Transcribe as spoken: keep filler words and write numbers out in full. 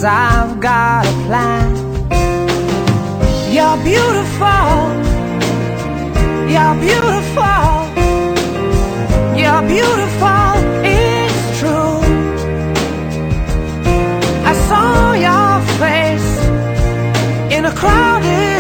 'cause I've got a plan. You're beautiful, you're beautiful, you're beautiful, it's true. I saw your face in a crowded